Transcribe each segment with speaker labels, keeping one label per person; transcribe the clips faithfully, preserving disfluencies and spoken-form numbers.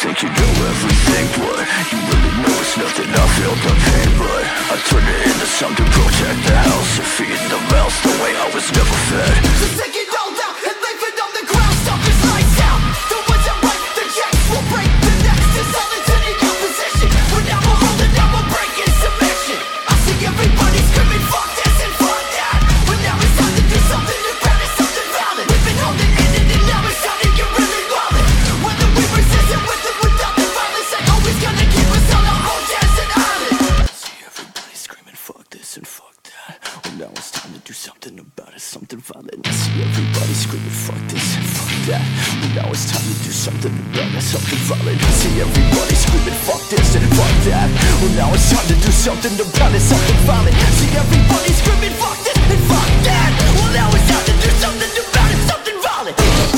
Speaker 1: think you know everything, but you really know it's nothing. I feel the pain, but I turn it into something. Protect the house and feed the mouse the way I was never fed.
Speaker 2: So take it all down and leave it on the ground. Stop his lights out. The ones that break the checks will break the necks. It's all into the opposition. We're never holding, now we're breaking submission. I see everybody screaming fuck this and fuck that. But now it's time to do something about it, something valid. We've been holding in it and now it's time to get really violent. Whether we resist it with it without the violence, ain't always gonna keep us on our own desert island.
Speaker 1: See everybody screaming fuck this and fuck that. Well, now it's time to do something about it, something violent. I see everybody screaming fuck this and fuck that. Well, now it's time to do something about it, something violent. I see everybody screaming fuck this and fuck that. Well, now it's time to do something about it, something violent. I see everybody screaming fuck this and fuck that. Well, now it's time to do something about it, something violent.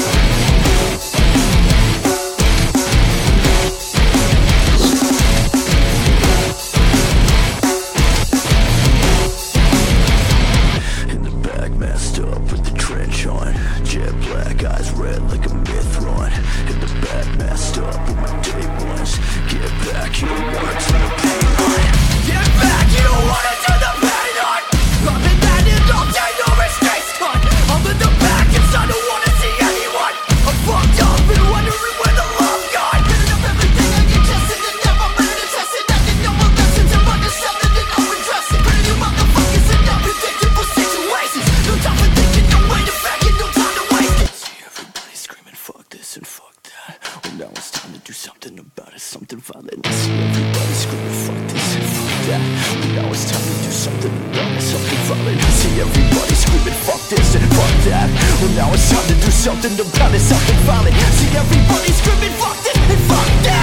Speaker 1: Masked up with the trench on, jet black eyes red like a Mithron. In the back, masked up with my day ones. Get back, you don't wanna turn the pain on. Get back, you don't wanna turn the pain on. I've been banded all day, no restraints on. I'm in the back, and I don't wanna see anyone. I'm fucked up and wondering where the love gone. Picking up everything I get tested and never ready to test it. I didn't know my lessons, I'm underselling and I'm addressing. Putting you motherfuckers in unpredictable situations. No time for thinking, no way to back it, no time to waste it. See everybody screaming fuck this and fuck that. Well, now it's time to do something about it, something violent. I see everybody screaming fuck this and fuck that. Well, now it's time to do something about it, something violent. I see everybody screaming fuck this and fuck that. Well, now it's time to do something about it, something violent. I see everybody screaming fuck this and fuck that.